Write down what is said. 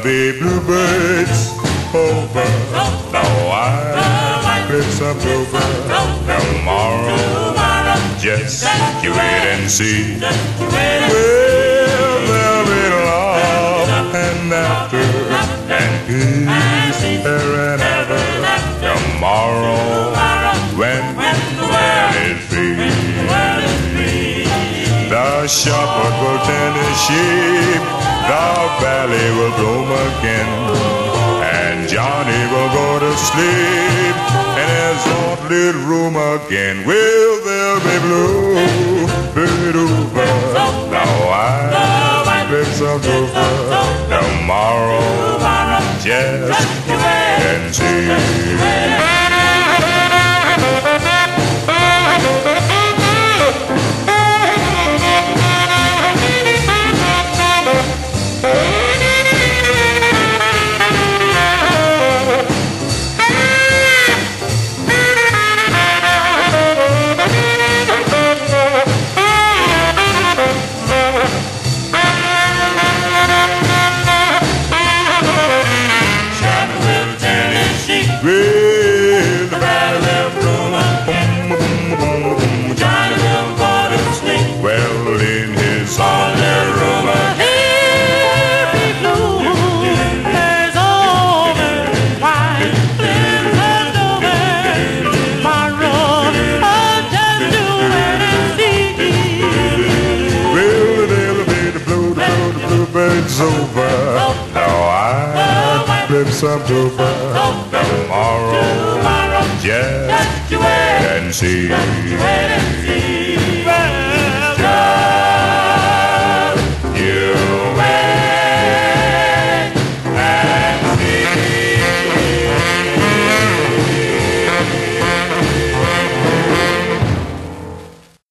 be bluebirds over. Now I clip some clover tomorrow. Just you wait and see. Well, there'll be love and laughter and peace there and ever tomorrow when the world is free. The shepherd will tend his sheep, the valley will bloom again, and Johnny will go to sleep in his own little room again. Will there be blue, bid-over? Now I clip some clover tomorrow. Just wait and see. Well, the valley will bloom, Johnny will go to sleep. Well, in his own little room, every blue is over, white lives over my road, just to see. well, there'll be the bluebirds over. Now I clip some clover tomorrow. Just wait and see.